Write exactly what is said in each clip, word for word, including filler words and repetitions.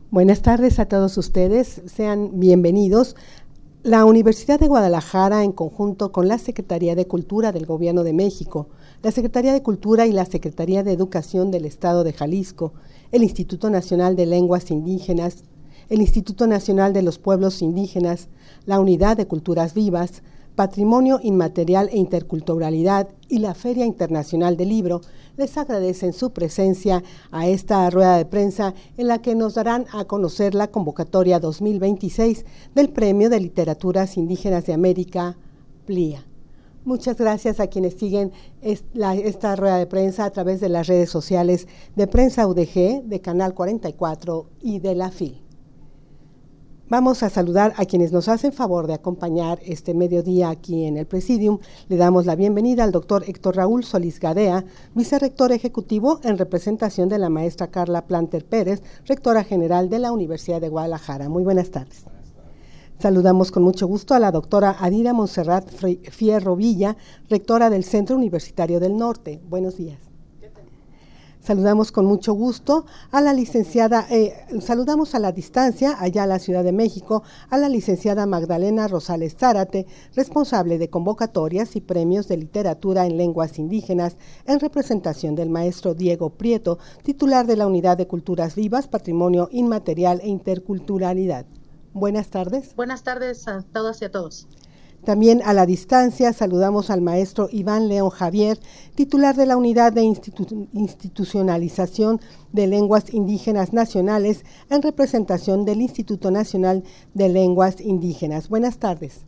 Buenas tardes a todos ustedes, sean bienvenidos. La Universidad de Guadalajara, en conjunto con la Secretaría de Cultura del Gobierno de México, la Secretaría de Cultura y la Secretaría de Educación del Estado de Jalisco, el Instituto Nacional de Lenguas Indígenas, el Instituto Nacional de los Pueblos Indígenas, la Unidad de Culturas Vivas, Patrimonio Inmaterial e Interculturalidad y la Feria Internacional del Libro, les agradecen su presencia a esta rueda de prensa en la que nos darán a conocer la convocatoria dos mil veintiséis del Premio de Literaturas Indígenas de América, P L I A. Muchas gracias a quienes siguen esta, esta rueda de prensa a través de las redes sociales de Prensa U D G, de Canal cuarenta y cuatro y de la F I L. Vamos a saludar a quienes nos hacen favor de acompañar este mediodía aquí en el Presidium. Le damos la bienvenida al doctor Héctor Raúl Solís Gadea, vicerrector ejecutivo en representación de la maestra Carla Planter Pérez, rectora general de la Universidad de Guadalajara. Muy buenas tardes. Buenas tardes. Saludamos con mucho gusto a la doctora Adira Montserrat Fierro Villa, rectora del Centro Universitario del Norte. Buenos días. Saludamos con mucho gusto a la licenciada, eh, saludamos a la distancia, allá a la Ciudad de México, a la licenciada Magdalena Rosales Zárate, responsable de convocatorias y premios de literatura en lenguas indígenas, en representación del maestro Diego Prieto, titular de la Unidad de Culturas Vivas, Patrimonio Inmaterial e Interculturalidad. Buenas tardes. Buenas tardes a todas y a todos. También a la distancia saludamos al maestro Iván León Javier, titular de la Unidad de Institu- Institucionalización de Lenguas Indígenas Nacionales, en representación del Instituto Nacional de Lenguas Indígenas. Buenas tardes.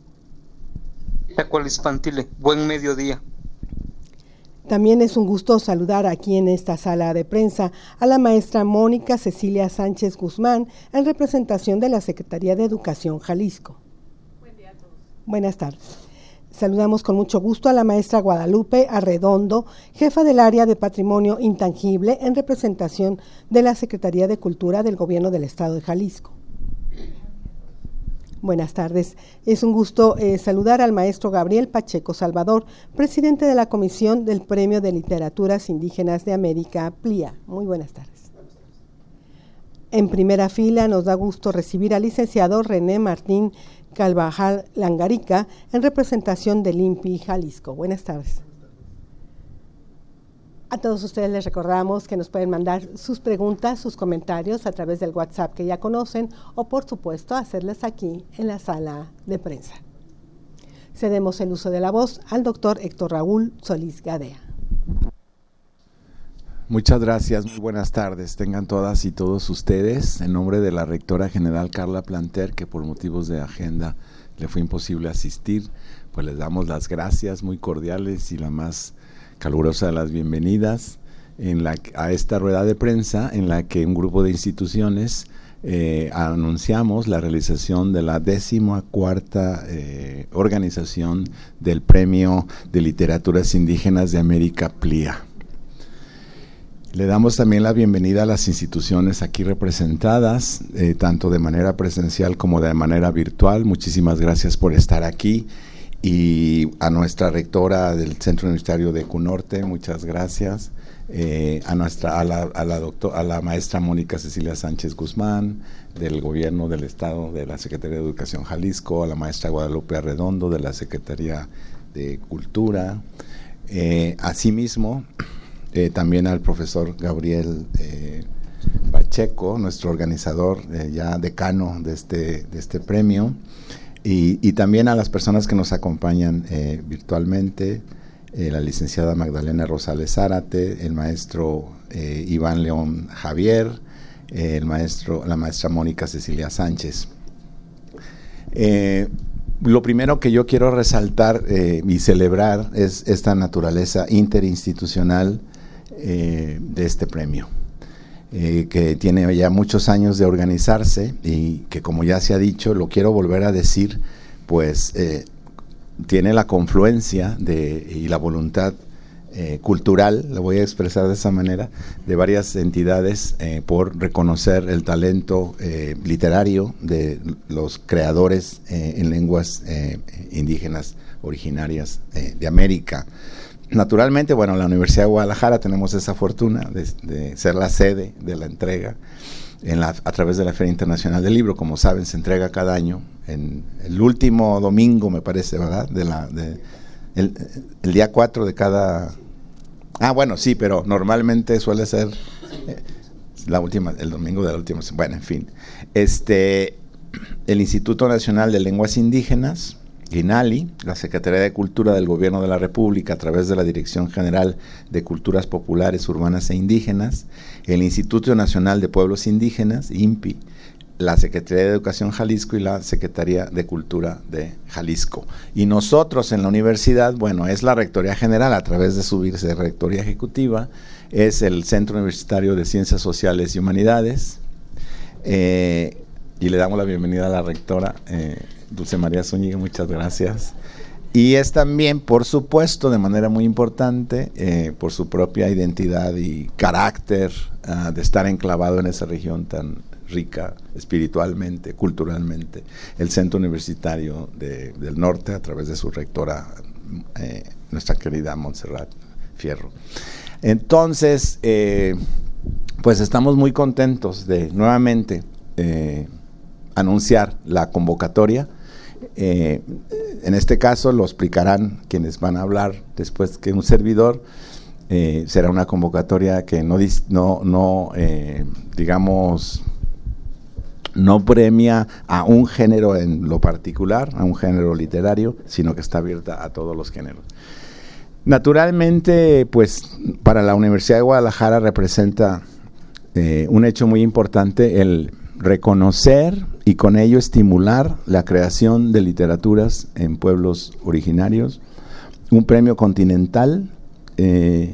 Buen mediodía. También es un gusto saludar aquí en esta sala de prensa a la maestra Mónica Cecilia Sánchez Guzmán, en representación de la Secretaría de Educación Jalisco. Buenas tardes. Saludamos con mucho gusto a la maestra Guadalupe Arredondo, jefa del área de Patrimonio Intangible, en representación de la Secretaría de Cultura del Gobierno del Estado de Jalisco. Buenas tardes. Es un gusto eh, saludar al maestro Gabriel Pacheco Salvador, presidente de la Comisión del Premio de Literaturas Indígenas de América, P L I A. Muy buenas tardes. En primera fila nos da gusto recibir al licenciado René Martín Calvajal Langarica, en representación del I N P I Jalisco. Buenas tardes. A todos ustedes les recordamos que nos pueden mandar sus preguntas, sus comentarios a través del WhatsApp que ya conocen, o por supuesto hacerlas aquí en la sala de prensa. Cedemos el uso de la voz al doctor Héctor Raúl Solís Gadea. Muchas gracias, muy buenas tardes, tengan todas y todos ustedes. En nombre de la rectora general Carla Planter, que por motivos de agenda le fue imposible asistir, pues les damos las gracias muy cordiales y la más calurosa de las bienvenidas en la, a esta rueda de prensa en la que un grupo de instituciones eh, anunciamos la realización de la décima cuarta eh, organización del Premio de Literaturas Indígenas de América, P L I A. Le damos también la bienvenida a las instituciones aquí representadas, eh, tanto de manera presencial como de manera virtual. Muchísimas gracias por estar aquí. Y a nuestra rectora del Centro Universitario de CUNORTE, muchas gracias. Eh, a nuestra a la, a, la doctor, a la maestra Mónica Cecilia Sánchez Guzmán, del Gobierno del Estado, de la Secretaría de Educación Jalisco, a la maestra Guadalupe Arredondo, de la Secretaría de Cultura. Eh, asimismo, Eh, también al profesor Gabriel eh, Pacheco, nuestro organizador, eh, ya decano de este, de este premio, y, y también a las personas que nos acompañan eh, virtualmente, eh, la licenciada Magdalena Rosales Zárate, el maestro eh, Iván León Javier, eh, el maestro, la maestra Mónica Cecilia Sánchez. Eh, Lo primero que yo quiero resaltar eh, y celebrar es esta naturaleza interinstitucional eh, de este premio, eh, que tiene ya muchos años de organizarse y que, como ya se ha dicho, lo quiero volver a decir, pues eh, tiene la confluencia de, y la voluntad eh, cultural, lo voy a expresar de esa manera, de varias entidades eh, por reconocer el talento eh, literario de los creadores eh, en lenguas eh, indígenas originarias eh, de América. naturalmente, bueno, la Universidad de Guadalajara tenemos esa fortuna de, de ser la sede de la entrega en la, a través de la Feria Internacional del Libro. Como saben, se entrega cada año en el último domingo, me parece, ¿verdad? De la, de, el, el día cuatro de cada... Ah, bueno, sí, pero normalmente suele ser eh, la última, el domingo de la última. Bueno, en fin. Este, el Instituto Nacional de Lenguas Indígenas, INALI, la Secretaría de Cultura del Gobierno de la República a través de la Dirección General de Culturas Populares, Urbanas e Indígenas, el Instituto Nacional de Pueblos Indígenas, INPI, la Secretaría de Educación Jalisco y la Secretaría de Cultura de Jalisco. Y nosotros en la universidad, bueno, es la Rectoría General a través de su Vicerrectoría Ejecutiva, es el Centro Universitario de Ciencias Sociales y Humanidades, eh, y le damos la bienvenida a la rectora, eh, Dulce María Zúñiga, muchas gracias. Y es también, por supuesto, de manera muy importante, eh, por su propia identidad y carácter uh, de estar enclavado en esa región tan rica espiritualmente, culturalmente, el Centro Universitario de, del Norte, a través de su rectora, eh, nuestra querida Montserrat Fierro. Entonces, eh, pues estamos muy contentos de nuevamente eh, anunciar la convocatoria. Eh, en este caso lo explicarán quienes van a hablar después que un servidor. Eh, será una convocatoria que no, no, no eh, digamos, no premia a un género en lo particular, a un género literario, sino que está abierta a todos los géneros. Naturalmente, pues para la Universidad de Guadalajara representa eh, un hecho muy importante el reconocer y con ello estimular la creación de literaturas en pueblos originarios, un premio continental eh,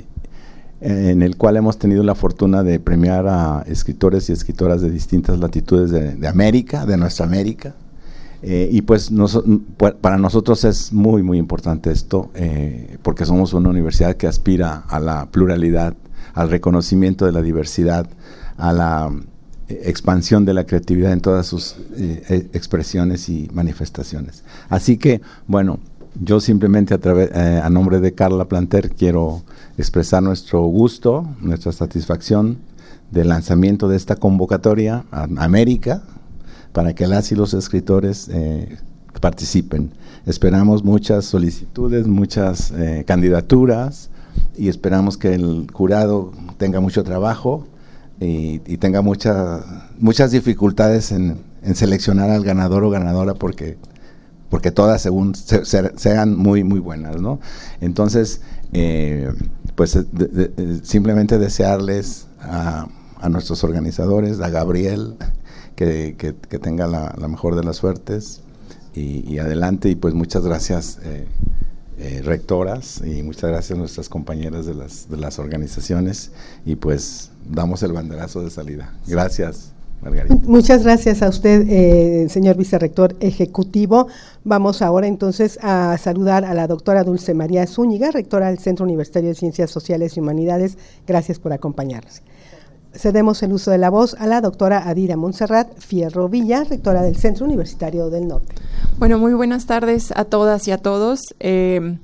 en el cual hemos tenido la fortuna de premiar a escritores y escritoras de distintas latitudes de, de América, de nuestra América, eh, y pues nos, para nosotros es muy muy importante esto, eh, porque somos una universidad que aspira a la pluralidad, al reconocimiento de la diversidad, a la expansión de la creatividad en todas sus eh, expresiones y manifestaciones. Así que, bueno, yo simplemente a, través, eh, a nombre de Carla Planter quiero expresar nuestro gusto, nuestra satisfacción del lanzamiento de esta convocatoria a América para que las y los escritores eh, participen. Esperamos muchas solicitudes, muchas eh, candidaturas y esperamos que el jurado tenga mucho trabajo y, y tenga mucha, muchas dificultades en, en seleccionar al ganador o ganadora porque porque todas según se, se, sean muy muy buenas, ¿no? Entonces, eh, pues de, de, de, simplemente desearles a, a nuestros organizadores, a Gabriel, que, que, que tenga la, la mejor de las suertes y, y adelante, y pues muchas gracias eh, eh, rectoras y muchas gracias a nuestras compañeras de las, de las organizaciones y pues damos el banderazo de salida. Gracias. Margarita. Muchas gracias a usted, eh, señor vicerrector ejecutivo. Vamos ahora entonces a saludar a la doctora Dulce María Zúñiga, rectora del Centro Universitario de Ciencias Sociales y Humanidades. Gracias por acompañarnos. Cedemos el uso de la voz a la doctora Adira Montserrat Fierro Villa, rectora del Centro Universitario del Norte. Bueno, muy buenas tardes a todas y a todos. Eh,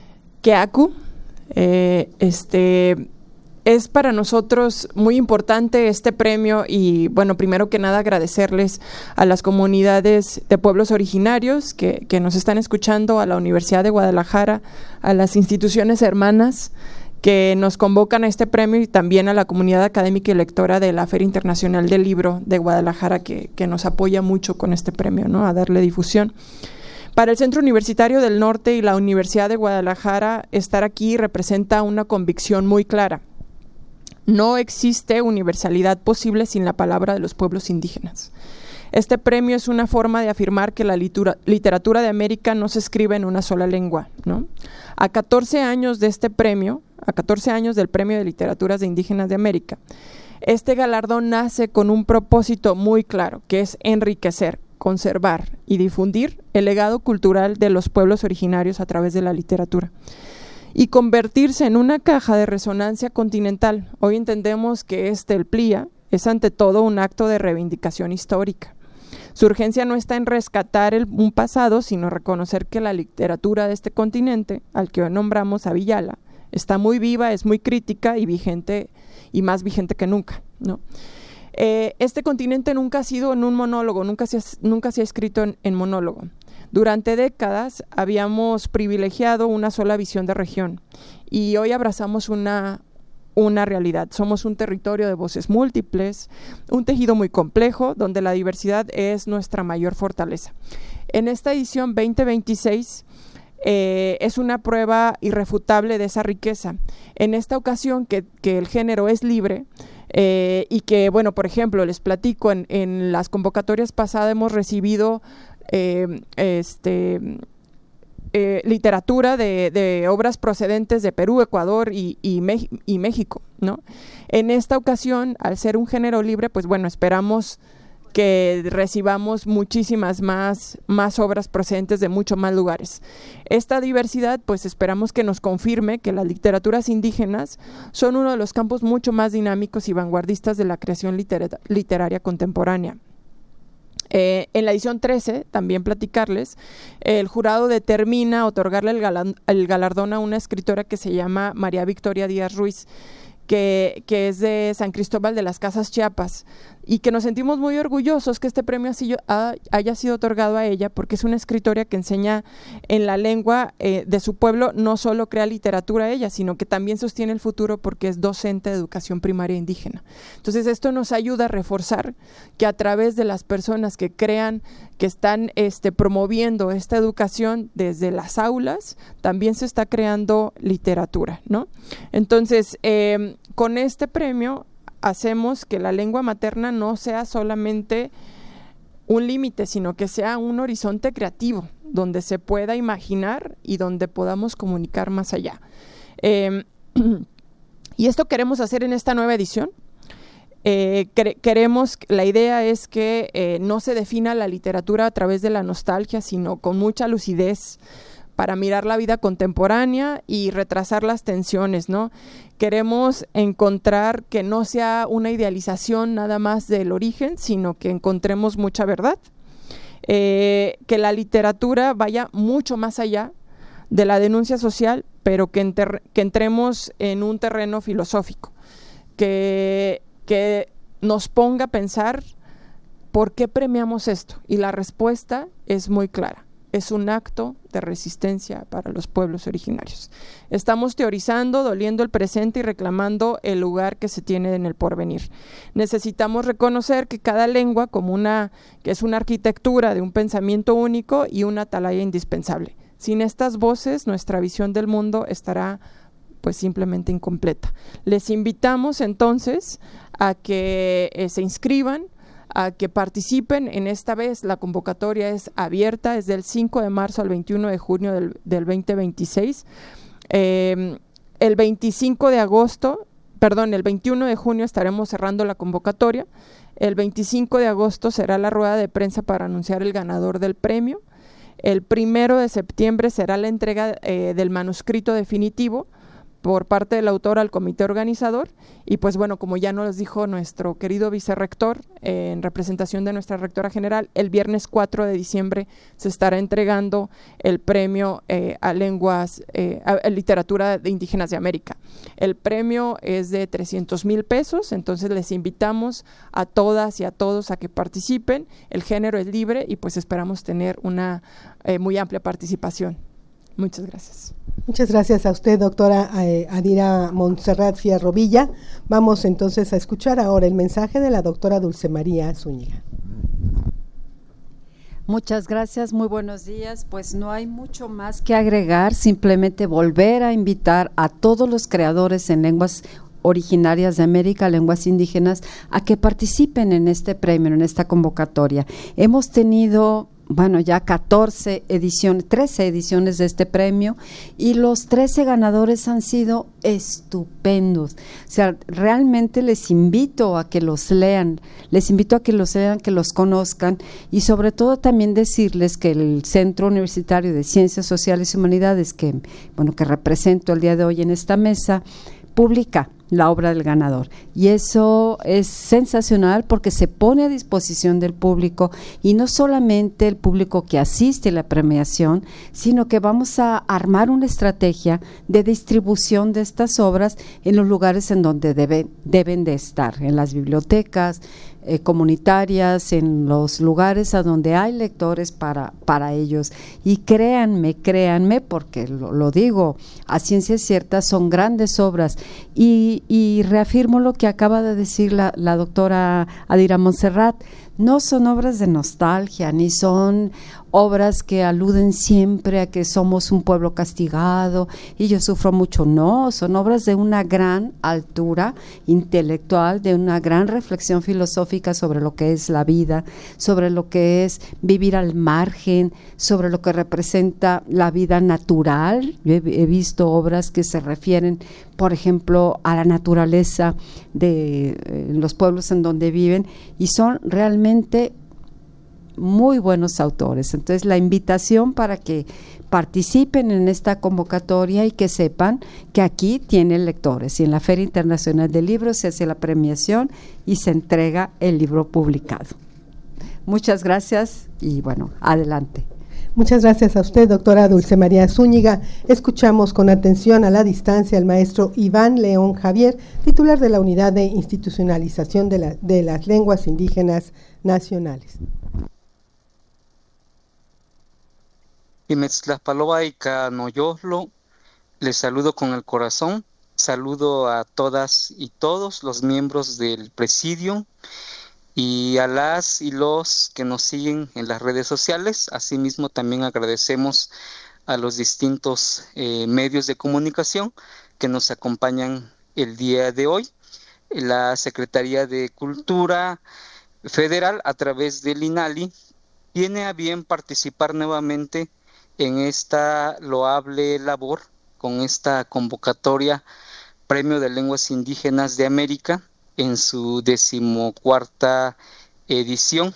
Keaku, eh, este... Es para nosotros muy importante este premio y, bueno, primero que nada agradecerles a las comunidades de pueblos originarios que, que nos están escuchando, a la Universidad de Guadalajara, a las instituciones hermanas que nos convocan a este premio y también a la comunidad académica y lectora de la Feria Internacional del Libro de Guadalajara que, que nos apoya mucho con este premio, ¿no? A darle difusión. Para el Centro Universitario del Norte y la Universidad de Guadalajara, estar aquí representa una convicción muy clara. No existe universalidad posible sin la palabra de los pueblos indígenas. Este premio es una forma de afirmar que la literatura de América no se escribe en una sola lengua, ¿no? A catorce años de este premio, a catorce años del Premio de Literaturas de Indígenas de América, este galardón nace con un propósito muy claro, que es enriquecer, conservar y difundir el legado cultural de los pueblos originarios a través de la literatura y convertirse en una caja de resonancia continental. Hoy entendemos que este, el P L I A, es ante todo un acto de reivindicación histórica. Su urgencia no está en rescatar el, un pasado, sino reconocer que la literatura de este continente, al que hoy nombramos a Villala, Está muy viva, es muy crítica y vigente, y más vigente que nunca, ¿no? Eh, este continente nunca ha sido en un monólogo, nunca se ha, nunca se ha escrito en, en monólogo. Durante décadas habíamos privilegiado una sola visión de región y hoy abrazamos una, una realidad. Somos un territorio de voces múltiples, un tejido muy complejo donde la diversidad es nuestra mayor fortaleza. En esta edición veinte veintiséis eh, es una prueba irrefutable de esa riqueza. En esta ocasión que, que el género es libre, eh, y que, bueno, por ejemplo, les platico, en, en las convocatorias pasadas hemos recibido eh, este, eh, literatura de, de obras procedentes de Perú, Ecuador y, y, Me- y México, ¿no? En esta ocasión, al ser un género libre, pues bueno, esperamos que recibamos muchísimas más, más obras procedentes de muchos más lugares. Esta diversidad, pues esperamos que nos confirme que las literaturas indígenas son uno de los campos mucho más dinámicos y vanguardistas de la creación litera- literaria contemporánea. Eh, en la edición trece, también platicarles, el jurado determina otorgarle el, galan- el galardón a una escritora que se llama María Victoria Díaz Ruiz, Que, que es de San Cristóbal de las Casas, Chiapas, y que nos sentimos muy orgullosos que este premio así, ha, haya sido otorgado a ella, porque es una escritora que enseña en la lengua eh, de su pueblo. No solo crea literatura ella, sino que también sostiene el futuro porque es docente de educación primaria indígena. Entonces esto nos ayuda a reforzar que a través de las personas que crean, que están este, promoviendo esta educación desde las aulas, también se está creando literatura, ¿no? Entonces, eh, con este premio hacemos que la lengua materna no sea solamente un límite, sino que sea un horizonte creativo, donde se pueda imaginar y donde podamos comunicar más allá. Eh, y esto queremos hacer en esta nueva edición. Eh, cre- queremos, la idea es que eh, no se defina la literatura a través de la nostalgia, sino con mucha lucidez, para mirar la vida contemporánea y retrasar las tensiones, ¿no? Queremos encontrar que no sea una idealización nada más del origen, sino que encontremos mucha verdad, eh, que la literatura vaya mucho más allá de la denuncia social, pero que, enter- que entremos en un terreno filosófico, que, que nos ponga a pensar por qué premiamos esto, y la respuesta es muy clara. Es un acto de resistencia para los pueblos originarios. Estamos teorizando, doliendo el presente y reclamando el lugar que se tiene en el porvenir. Necesitamos reconocer que cada lengua como una, que es una arquitectura de un pensamiento único y una atalaya indispensable. Sin estas voces, nuestra visión del mundo estará pues simplemente incompleta. Les invitamos entonces a que eh, se inscriban, a que participen. En esta vez la convocatoria es abierta, es del cinco de marzo al veintiuno de junio del, del veinte veintiséis. Eh, el veinticinco de agosto, perdón, el veintiuno de junio estaremos cerrando la convocatoria. El veinticinco de agosto será la rueda de prensa para anunciar el ganador del premio. El primero de septiembre será la entrega eh, del manuscrito definitivo por parte del autor al comité organizador. Y pues bueno, como ya nos dijo nuestro querido vicerrector, eh, en representación de nuestra rectora general, el viernes cuatro de diciembre se estará entregando el premio eh, a lenguas, eh, a, a literatura de indígenas de América. El premio es de trescientos mil pesos, entonces les invitamos a todas y a todos a que participen. El género es libre y pues esperamos tener una eh, muy amplia participación. Muchas gracias. Muchas gracias a usted, doctora eh, Adira Montserrat Fierro Villa. Vamos entonces a escuchar ahora el mensaje de la doctora Dulce María Zúñiga. Muchas gracias, muy buenos días. Pues no hay mucho más que agregar, simplemente volver a invitar a todos los creadores en lenguas originarias de América, lenguas indígenas, a que participen en este premio, en esta convocatoria. Hemos tenido bueno, ya catorce ediciones, trece ediciones de este premio, y los trece ganadores han sido estupendos. O sea, realmente les invito a que los lean, les invito a que los lean, que los conozcan, y sobre todo también decirles que el Centro Universitario de Ciencias Sociales y Humanidades, que, bueno, que represento el día de hoy en esta mesa, publica la obra del ganador. Y eso es sensacional porque se pone a disposición del público, y no solamente el público que asiste a la premiación, sino que vamos a armar una estrategia de distribución de estas obras en los lugares en donde deben, deben de estar, en las bibliotecas eh, comunitarias, en los lugares a donde hay lectores para, para ellos. Y créanme, créanme, porque lo, lo digo a ciencia cierta, son grandes obras. Y, y reafirmo lo que acaba de decir la, la doctora Adira Montserrat. No son obras de nostalgia, ni son obras que aluden siempre a que somos un pueblo castigado y yo sufro mucho. No, son obras de una gran altura intelectual, de una gran reflexión filosófica sobre lo que es la vida, sobre lo que es vivir al margen, sobre lo que representa la vida natural. Yo he, he visto obras que se refieren, por ejemplo, a la naturaleza de eh, los pueblos en donde viven, y son realmente muy buenos autores. Entonces, la invitación para que participen en esta convocatoria y que sepan que aquí tienen lectores, y en la Feria Internacional del Libro se hace la premiación y se entrega el libro publicado. Muchas gracias y bueno, adelante. Muchas gracias a usted, doctora Dulce María Zúñiga. Escuchamos con atención a la distancia al maestro Iván León Javier, titular de la Unidad de Institucionalización de, la, de las Lenguas Indígenas Nacionales. Imetztlapaloa Noyoslo, les saludo con el corazón. Saludo a todas y todos los miembros del presidio y a las y los que nos siguen en las redes sociales. Asimismo, también agradecemos a los distintos eh, medios de comunicación que nos acompañan el día de hoy. La Secretaría de Cultura Federal, a través del INALI, tiene a bien participar nuevamente en esta loable labor con esta convocatoria Premio de Lenguas Indígenas de América en su decimocuarta edición.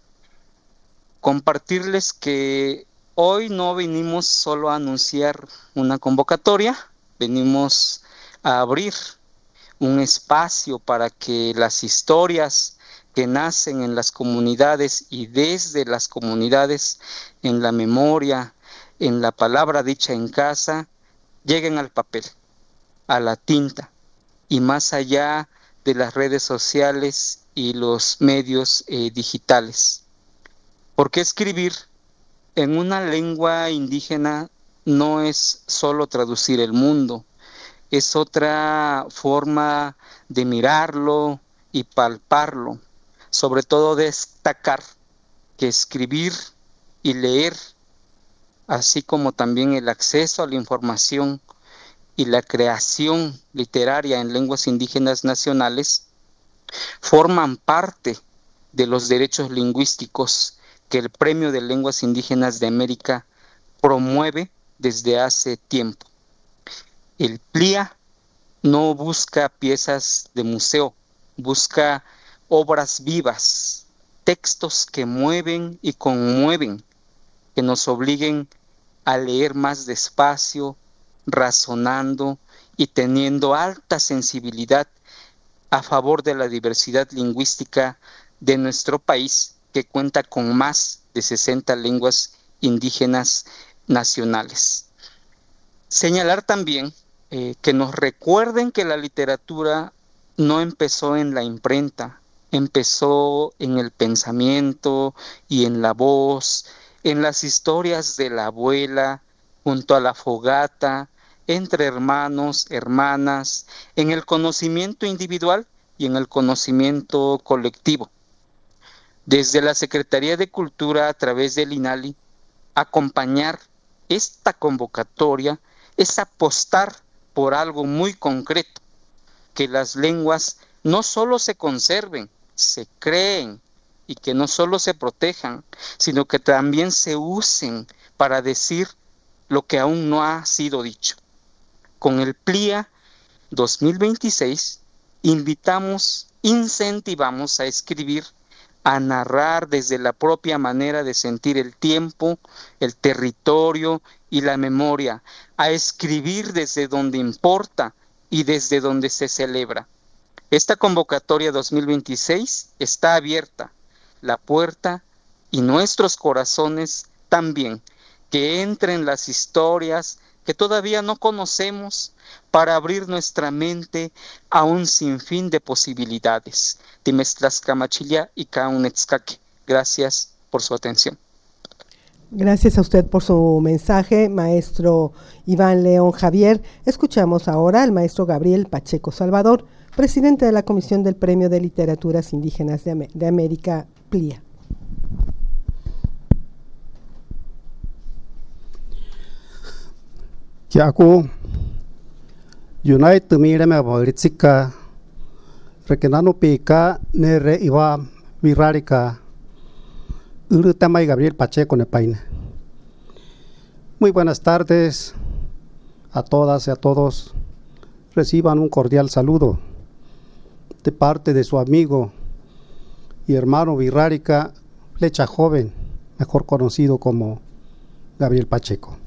Compartirles que hoy no venimos solo a anunciar una convocatoria, venimos a abrir un espacio para que las historias que nacen en las comunidades y desde las comunidades, en la memoria, en la palabra dicha en casa, lleguen al papel, a la tinta, y más allá de las redes sociales y los medios eh, digitales. Porque escribir en una lengua indígena no es solo traducir el mundo, es otra forma de mirarlo y palparlo. Sobre todo destacar que escribir y leer, así como también el acceso a la información y la creación literaria en lenguas indígenas nacionales, forman parte de los derechos lingüísticos que el Premio de Lenguas Indígenas de América promueve desde hace tiempo. El P L I A no busca piezas de museo, busca obras vivas, textos que mueven y conmueven, que nos obliguen a leer más despacio, razonando y teniendo alta sensibilidad a favor de la diversidad lingüística de nuestro país, que cuenta con más de sesenta lenguas indígenas nacionales. Señalar también eh, que nos recuerden que la literatura no empezó en la imprenta, empezó en el pensamiento y en la voz, en las historias de la abuela, junto a la fogata, entre hermanos, hermanas, en el conocimiento individual y en el conocimiento colectivo. Desde la Secretaría de Cultura, a través del INALI, acompañar esta convocatoria es apostar por algo muy concreto, que las lenguas no solo se conserven, se creen, y que no solo se protejan, sino que también se usen para decir lo que aún no ha sido dicho. Con el P L I A dos mil veintiséis invitamos, incentivamos a escribir, a narrar desde la propia manera de sentir el tiempo, el territorio y la memoria, a escribir desde donde importa y desde donde se celebra. Esta convocatoria dos mil veintiséis está abierta, la puerta y nuestros corazones también, que entren las historias que todavía no conocemos para abrir nuestra mente a un sinfín de posibilidades. Timestlascamachilia y Kaunetzkake. Gracias por su atención. Gracias a usted por su mensaje, maestro Iván León Javier. Escuchamos ahora al maestro Gabriel Pacheco Salvador, presidente de la Comisión del Premio de Literaturas Indígenas de, Am- de América, P L I A. Kiaku United mire me abolitsika rekenano pika nere iwa virarika Urutamay Gabriel Pacheco Nepaine. Muy buenas tardes a todas y a todos. Reciban un cordial saludo de parte de su amigo y hermano Virrárica Flecha Joven, mejor conocido como Gabriel Pacheco.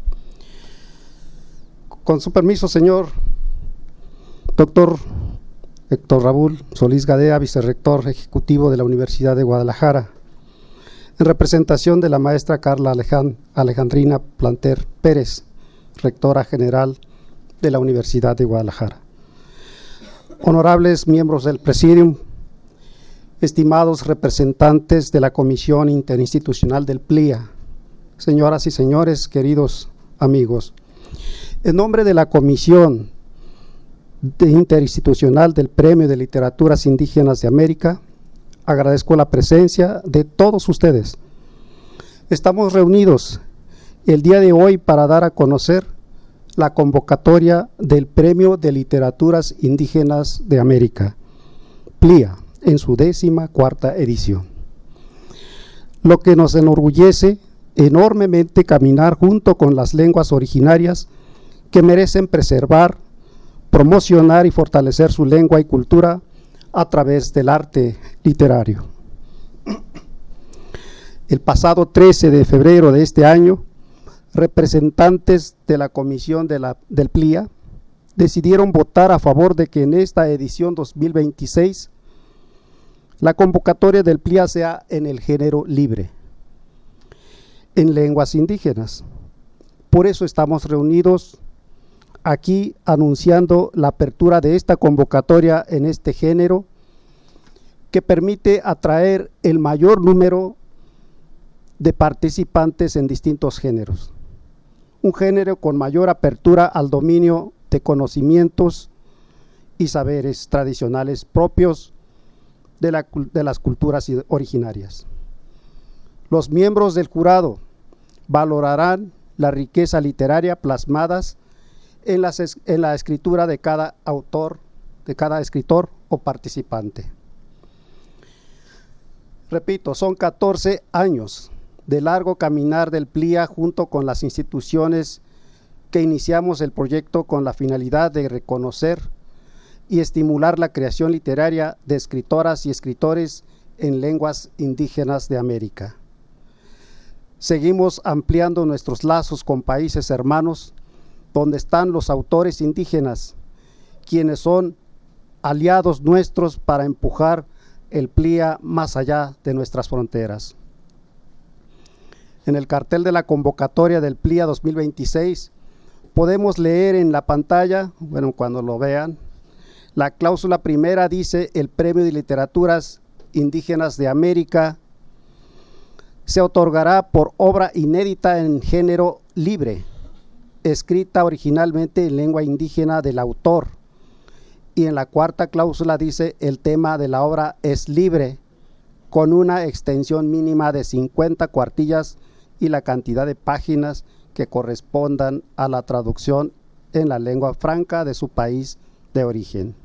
Con su permiso, señor doctor Héctor Raúl Solís Gadea, vicerrector ejecutivo de la Universidad de Guadalajara, en representación de la maestra Carla Alejand- Alejandrina Planter Pérez, rectora general de la Universidad de Guadalajara. Honorables miembros del Presidium, estimados representantes de la Comisión Interinstitucional del P L I A, señoras y señores, queridos amigos, en nombre de la Comisión de Interinstitucional del Premio de Literaturas Indígenas de América, agradezco la presencia de todos ustedes. Estamos reunidos el día de hoy para dar a conocer la convocatoria del Premio de Literaturas Indígenas de América, P L I A, en su décima cuarta edición. Lo que nos enorgullece enormemente caminar junto con las lenguas originarias que merecen preservar, promocionar y fortalecer su lengua y cultura a través del arte literario. El pasado trece de febrero de este año, representantes de la Comisión de la, del P L I A decidieron votar a favor de que en esta edición dos mil veintiséis la convocatoria del P L I A sea en el género libre, en lenguas indígenas. Por eso estamos reunidos aquí anunciando la apertura de esta convocatoria en este género que permite atraer el mayor número de participantes en distintos géneros. Un género con mayor apertura al dominio de conocimientos y saberes tradicionales propios de, la, de las culturas originarias. Los miembros del jurado valorarán la riqueza literaria plasmadas en, las, en la escritura de cada autor, de cada escritor o participante. Repito, son catorce años de largo caminar del P L I A junto con las instituciones que iniciamos el proyecto con la finalidad de reconocer y estimular la creación literaria de escritoras y escritores en lenguas indígenas de América. Seguimos ampliando nuestros lazos con países hermanos donde están los autores indígenas, quienes son aliados nuestros para empujar el P L I A más allá de nuestras fronteras. En el cartel de la convocatoria del P L I A dos mil veintiséis podemos leer en la pantalla, bueno, cuando lo vean, la cláusula primera dice: el Premio de Literaturas Indígenas de América se otorgará por obra inédita en género libre, escrita originalmente en lengua indígena del autor. Y en la cuarta cláusula dice: el tema de la obra es libre, con una extensión mínima de cincuenta cuartillas y la cantidad de páginas que correspondan a la traducción en la lengua franca de su país de origen.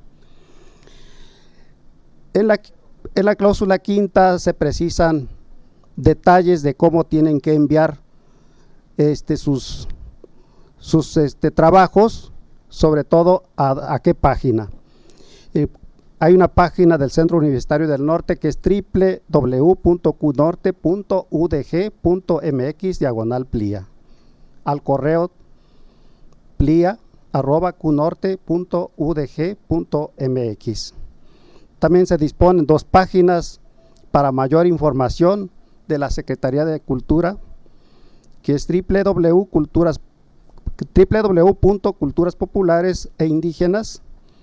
En la, en la cláusula quinta se precisan detalles de cómo tienen que enviar este, sus, sus este, trabajos, sobre todo a, a qué página. Eh, hay una página del Centro Universitario del Norte que es doble u doble u doble u punto cu norte punto u d g punto m x diagonal P L I A. Al correo P L I A arroba cunorte punto u d g punto m x. También se disponen dos páginas para mayor información de la Secretaría de Cultura, que es doble u doble u punto culturas populares e indígenas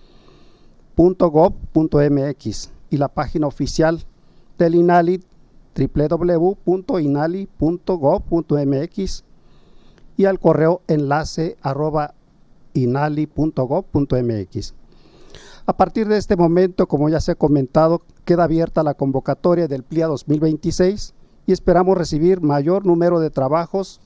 punto gob punto m x, y la página oficial del INALI, doble u doble u doble u punto inali punto gob punto m x, y al correo enlace arroba inali punto gob punto m x. A partir de este momento, como ya se ha comentado, queda abierta la convocatoria del P L I A dos mil veintiséis y esperamos recibir mayor número de trabajos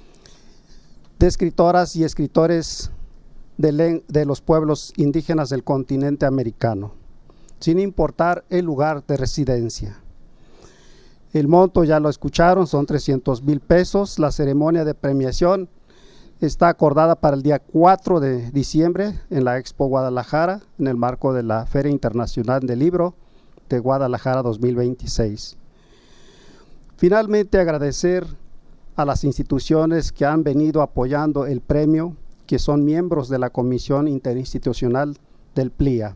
de escritoras y escritores de, de los pueblos indígenas del continente americano, sin importar el lugar de residencia. El monto ya lo escucharon, son trescientos mil pesos. La ceremonia de premiación está acordada para el día cuatro de diciembre en la Expo Guadalajara, en el marco de la Feria Internacional del Libro de Guadalajara dos mil veintiséis. Finalmente, agradecer a las instituciones que han venido apoyando el premio, que son miembros de la Comisión Interinstitucional del P L I A.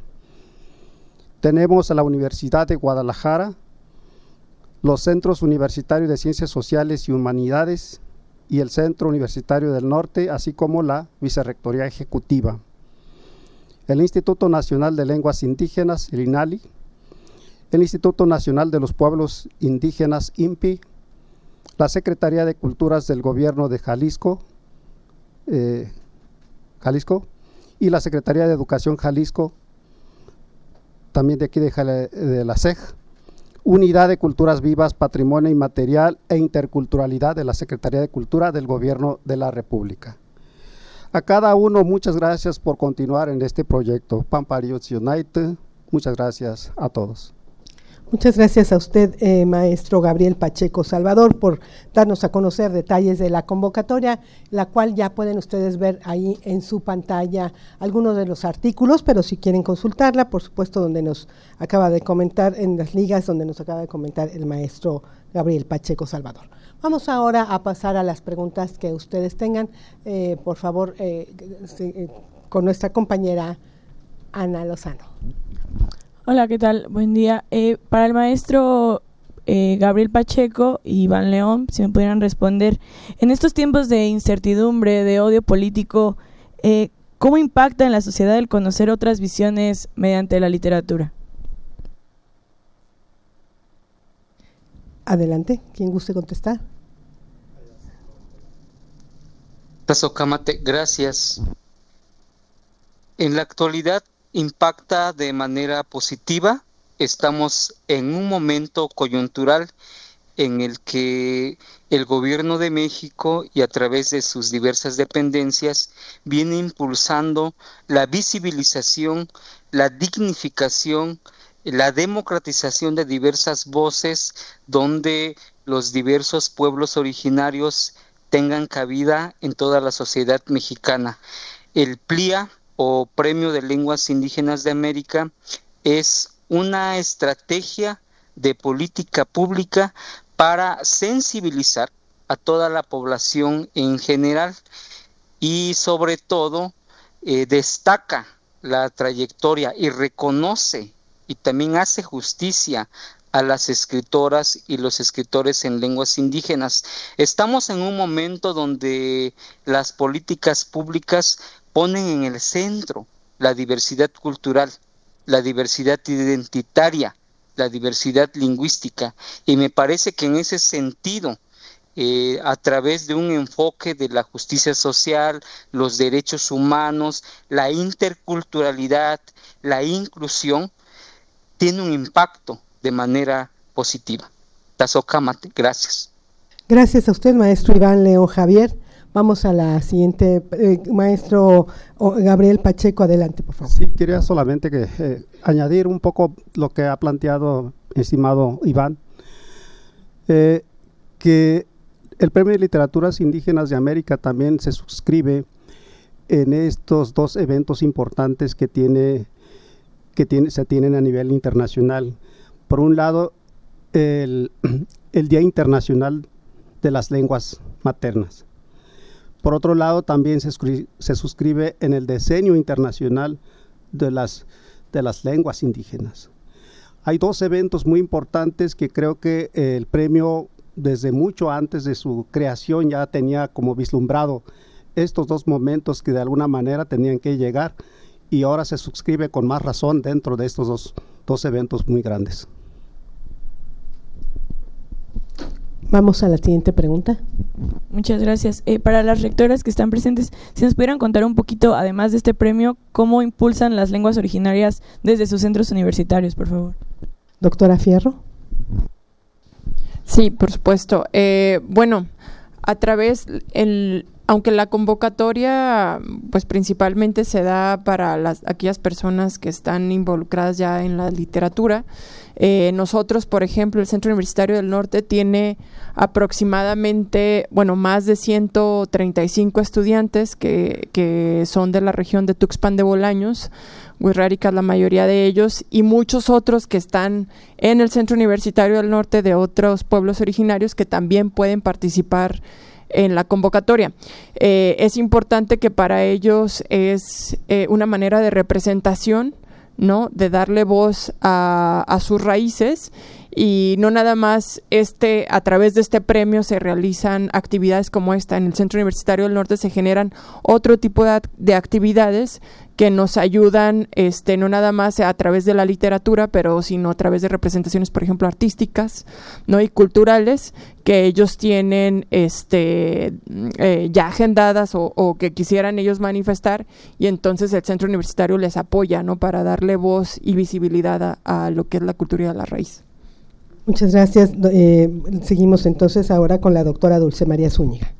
Tenemos a la Universidad de Guadalajara, los Centros Universitarios de Ciencias Sociales y Humanidades y el Centro Universitario del Norte, así como la Vicerrectoría Ejecutiva, el Instituto Nacional de Lenguas Indígenas, el INALI, el Instituto Nacional de los Pueblos Indígenas, I N P I, la Secretaría de Culturas del Gobierno de Jalisco, eh, Jalisco, y la Secretaría de Educación Jalisco, también de aquí de, de la C E J, Unidad de Culturas Vivas, Patrimonio Inmaterial e Interculturalidad de la Secretaría de Cultura del Gobierno de la República. A cada uno, muchas gracias por continuar en este proyecto. Pamparios Unite, muchas gracias a todos. Muchas gracias a usted, eh, maestro Gabriel Pacheco Salvador, por darnos a conocer detalles de la convocatoria, la cual ya pueden ustedes ver ahí en su pantalla algunos de los artículos, pero si quieren consultarla, por supuesto, donde nos acaba de comentar, en las ligas donde nos acaba de comentar el maestro Gabriel Pacheco Salvador. Vamos ahora a pasar a las preguntas que ustedes tengan, eh, por favor, eh, eh, con nuestra compañera Ana Lozano. Hola, ¿qué tal? Buen día. Eh, para el maestro eh, Gabriel Pacheco y Iván León, si me pudieran responder, en estos tiempos de incertidumbre, de odio político, eh, ¿cómo impacta en la sociedad el conocer otras visiones mediante la literatura? Adelante, quien guste contestar. Tazocámatl, gracias. En la actualidad impacta de manera positiva. Estamos en un momento coyuntural en el que el gobierno de México y a través de sus diversas dependencias viene impulsando la visibilización, la dignificación, la democratización de diversas voces donde los diversos pueblos originarios tengan cabida en toda la sociedad mexicana. El P L I A o Premio de Lenguas Indígenas de América es una estrategia de política pública para sensibilizar a toda la población en general y sobre todo eh, destaca la trayectoria y reconoce y también hace justicia a las escritoras y los escritores en lenguas indígenas. Estamos en un momento donde las políticas públicas ponen en el centro la diversidad cultural, la diversidad identitaria, la diversidad lingüística, y me parece que en ese sentido, eh, a través de un enfoque de la justicia social, los derechos humanos, la interculturalidad, la inclusión, tiene un impacto de manera positiva. Tazocámatl, gracias. Gracias a usted, maestro Iván León Javier. Vamos a la siguiente, eh, maestro Gabriel Pacheco, adelante, por favor. Sí, quería solamente que, eh, añadir un poco lo que ha planteado, estimado Iván, eh, que el Premio de Literaturas Indígenas de América también se suscribe en estos dos eventos importantes que, tiene, que tiene, se tienen a nivel internacional. Por un lado, el, el Día Internacional de las Lenguas Maternas. Por otro lado, también se, se suscribe en el Decenio Internacional de las, de las Lenguas Indígenas. Hay dos eventos muy importantes que creo que eh, el premio, desde mucho antes de su creación, ya tenía como vislumbrado estos dos momentos que de alguna manera tenían que llegar, y ahora se suscribe con más razón dentro de estos dos, dos eventos muy grandes. Vamos a la siguiente pregunta. Muchas gracias. Eh, para las rectoras que están presentes, si nos pudieran contar un poquito, además de este premio, cómo impulsan las lenguas originarias desde sus centros universitarios, por favor. Doctora Fierro. Sí, por supuesto. Eh, bueno, a través, el, aunque la convocatoria pues principalmente se da para las aquellas personas que están involucradas ya en la literatura, eh, nosotros, por ejemplo, el Centro Universitario del Norte tiene aproximadamente, bueno, más de ciento treinta y cinco estudiantes que, que son de la región de Tuxpan de Bolaños, Huirrárica la mayoría de ellos, y muchos otros que están en el Centro Universitario del Norte de otros pueblos originarios que también pueden participar en la convocatoria. Eh, es importante que para ellos es eh, una manera de representación, ¿no?, de darle voz a, a sus raíces, y no nada más este a través de este premio se realizan actividades como esta. En el Centro Universitario del Norte se generan otro tipo de, de actividades que nos ayudan, este, no nada más a través de la literatura, pero sino a través de representaciones, por ejemplo, artísticas, ¿no?, y culturales, que ellos tienen este, eh, ya agendadas o, o que quisieran ellos manifestar, y entonces el Centro Universitario les apoya, ¿no?, para darle voz y visibilidad a, a lo que es la cultura de la raíz. Muchas gracias. Eh, seguimos entonces ahora con la doctora Dulce María Zúñiga.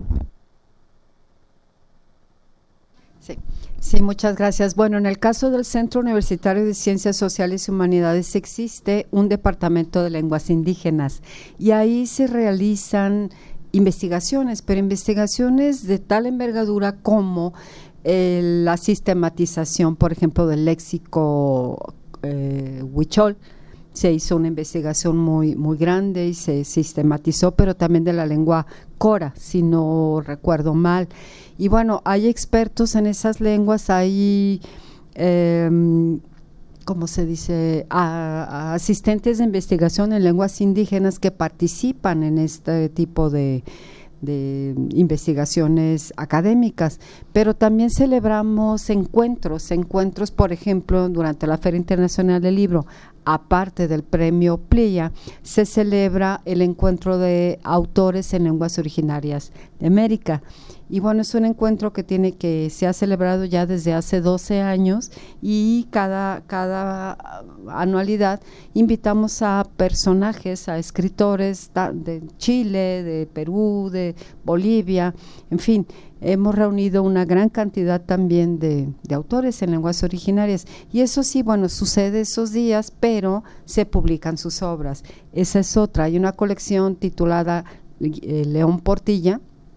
Sí. Sí, muchas gracias. Bueno, en el caso del Centro Universitario de Ciencias Sociales y Humanidades existe un departamento de lenguas indígenas, y ahí se realizan investigaciones, pero investigaciones de tal envergadura como eh, la sistematización, por ejemplo, del léxico eh, huichol. Se hizo una investigación muy, muy grande y se sistematizó, pero también de la lengua cora, si no recuerdo mal. Y bueno, hay expertos en esas lenguas, hay, eh, ¿cómo se dice?, a, a asistentes de investigación en lenguas indígenas que participan en este tipo de, de investigaciones académicas, pero también celebramos encuentros, encuentros, por ejemplo, durante la Feria Internacional del Libro. Aparte del premio Playa, se celebra el encuentro de autores en lenguas originarias de América. Y bueno, es un encuentro que tiene que se ha celebrado ya desde hace doce años, y cada, cada anualidad invitamos a personajes, a escritores de Chile, de Perú, de Bolivia, en fin. Hemos reunido una gran cantidad también de, de autores en lenguas originarias, y eso sí, bueno, sucede esos días, pero se publican sus obras. Esa es otra. Hay una colección titulada eh, León Portilla,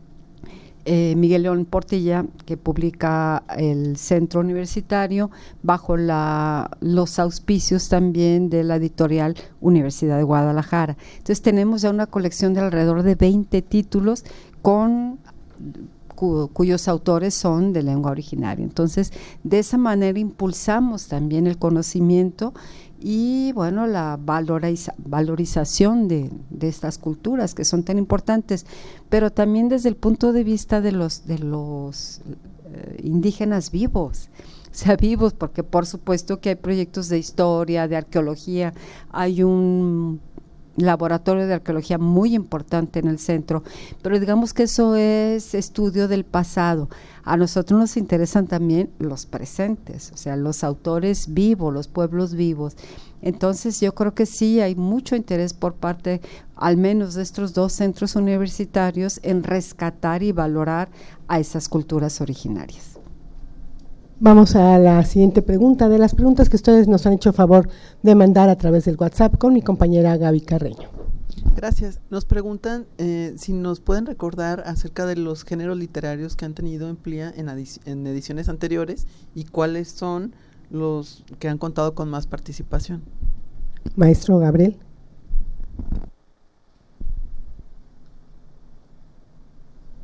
eh, Miguel León Portilla, que publica el Centro Universitario bajo la, los auspicios también de la editorial Universidad de Guadalajara. Entonces tenemos ya una colección de alrededor de veinte títulos con cuyos autores son de lengua originaria. Entonces, de esa manera impulsamos también el conocimiento y, bueno, la valoriza, valorización de, de estas culturas que son tan importantes, pero también desde el punto de vista de los, de los eh, indígenas vivos, o sea, vivos, porque por supuesto que hay proyectos de historia, de arqueología, hay un laboratorio de arqueología muy importante en el centro, pero digamos que eso es estudio del pasado. A nosotros nos interesan también los presentes, o sea, los autores vivos, los pueblos vivos. Entonces yo creo que sí hay mucho interés por parte, al menos de estos dos centros universitarios, en rescatar y valorar a esas culturas originarias. Vamos a la siguiente pregunta, de las preguntas que ustedes nos han hecho favor de mandar a través del WhatsApp con mi compañera Gaby Carreño. Gracias. Nos preguntan eh, si nos pueden recordar acerca de los géneros literarios que han tenido en P L I A en, adic- en ediciones anteriores y cuáles son los que han contado con más participación. Maestro Gabriel. En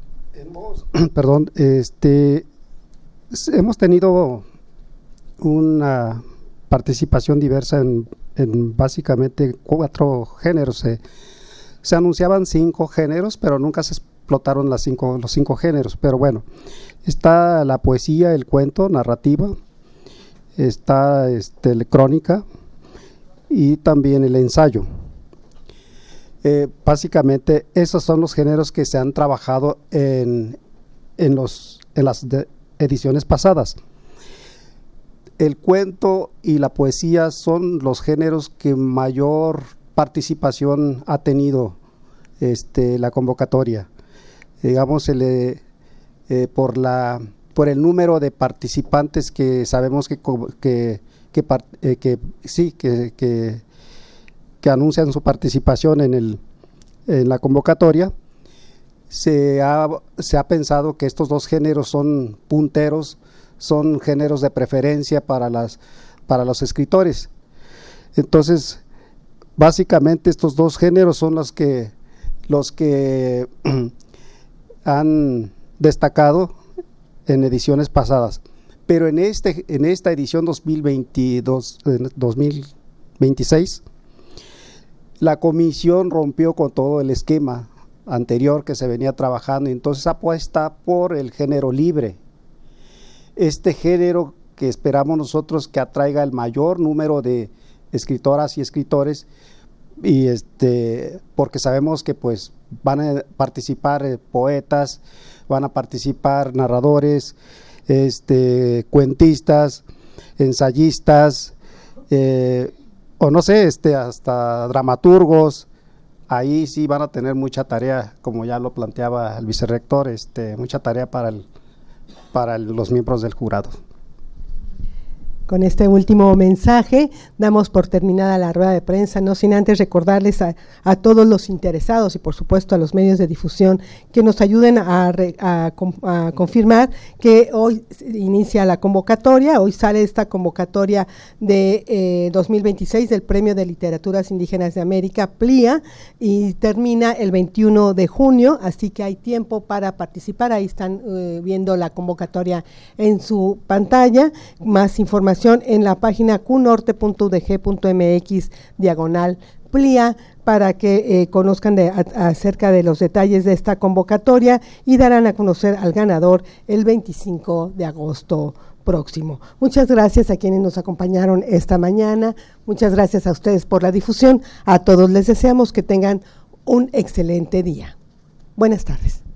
Perdón, este, hemos tenido una participación diversa en, en básicamente cuatro géneros. Se, se anunciaban cinco géneros, pero nunca se explotaron las cinco, los cinco géneros. Pero bueno, está la poesía, el cuento, narrativa, está este, la crónica y también el ensayo. Eh, básicamente esos son los géneros que se han trabajado en, en, los, en las de, ediciones pasadas. El cuento y la poesía son los géneros que mayor participación ha tenido este, la convocatoria. Digamos, el, eh, eh, por, la, por el número de participantes que sabemos que, que, que, eh, que sí, que, que que anuncian su participación en, el, en la convocatoria, se ha, se ha pensado que estos dos géneros son punteros, son géneros de preferencia para, las, para los escritores. Entonces, básicamente estos dos géneros son los que, los que han destacado en ediciones pasadas. Pero en, este, en esta edición dos mil veintidós, dos mil veintiséis, la comisión rompió con todo el esquema anterior que se venía trabajando y entonces apuesta por el género libre. Este género que esperamos nosotros que atraiga el mayor número de escritoras y escritores, y este porque sabemos que pues van a participar eh, poetas, van a participar narradores, este cuentistas, ensayistas, eh, o no sé, este, hasta dramaturgos. Ahí sí van a tener mucha tarea, como ya lo planteaba el vicerrector, este, mucha tarea para, el, para el, los miembros del jurado. Con este último mensaje damos por terminada la rueda de prensa, no sin antes recordarles a, a todos los interesados y por supuesto a los medios de difusión que nos ayuden a, re, a, a confirmar que hoy inicia la convocatoria. Hoy sale esta convocatoria de eh, dos mil veintiséis del Premio de Literaturas Indígenas de América, PLIA, y termina el veintiuno de junio, así que hay tiempo para participar. Ahí están eh, viendo la convocatoria en su pantalla. Más información en la página q norte punto u d g punto m x diagonal PLIA para que eh, conozcan de, a, acerca de los detalles de esta convocatoria y darán a conocer al ganador el veinticinco de agosto próximo. Muchas gracias a quienes nos acompañaron esta mañana, muchas gracias a ustedes por la difusión, a todos les deseamos que tengan un excelente día. Buenas tardes.